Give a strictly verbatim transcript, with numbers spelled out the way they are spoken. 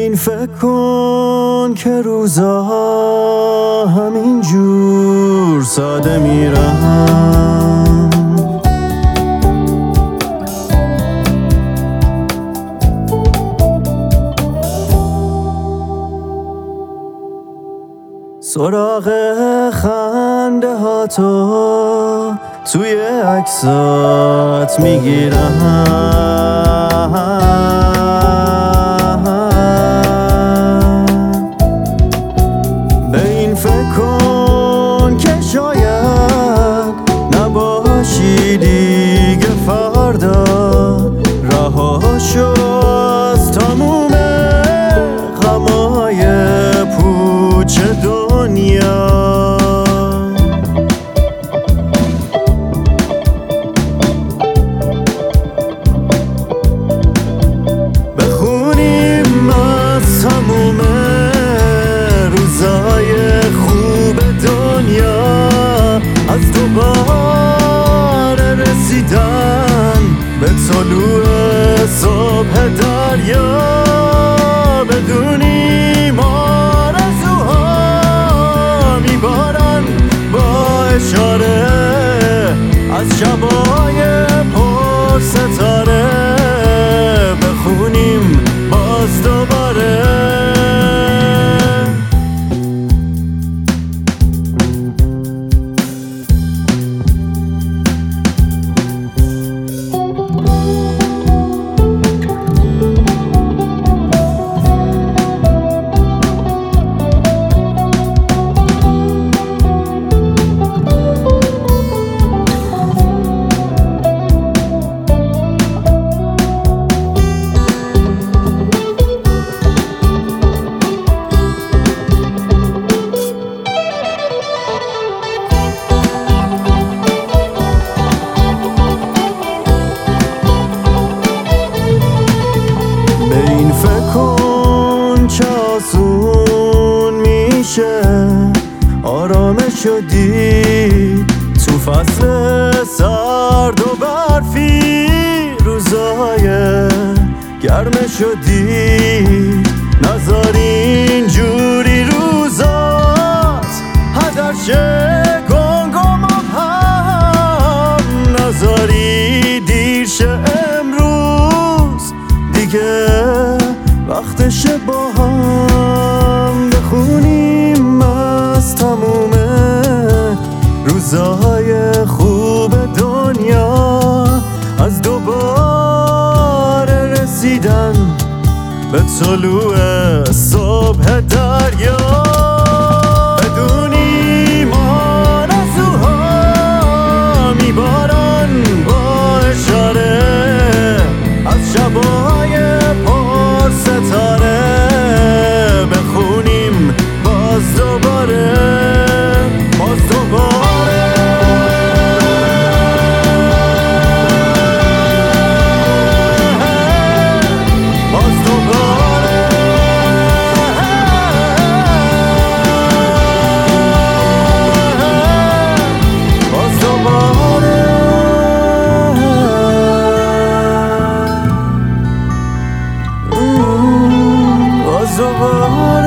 این فکر کن که روزا همین جور ساده میرن، سراغ خنده ها تو توی عکسات میگیرن. به این فکر کن که شاید نباشی دیگه فردا، رها شو از تموم غمای پوچ دنیا. بخونیم از تموم روزای خوب دنیا، از دوباره رسیدن به طلوع صبح دریا. بدونیم آرزوها میبارن با اشاره از شبای پر ستاره. بخونیم باز دوباره. فکر کن چه آسون میشه آرامشو دید تو فصل سرد و برفی، روزای گرمشو دید. نذار اینجوری روزات هدر شه گنگم هم، نذاری دیر شه امروز دیگه وقتشه با هم بخونیم از تموم روزهای خوب دنیا، از دوباره رسیدن به طلوع صبح دریا. بدونیم آرزوها میبارن با اشاره از شبای پر ستاره. بخونیم باز دوباره، باز دوباره. باز دوباره. باز دوباره. باز دوباره.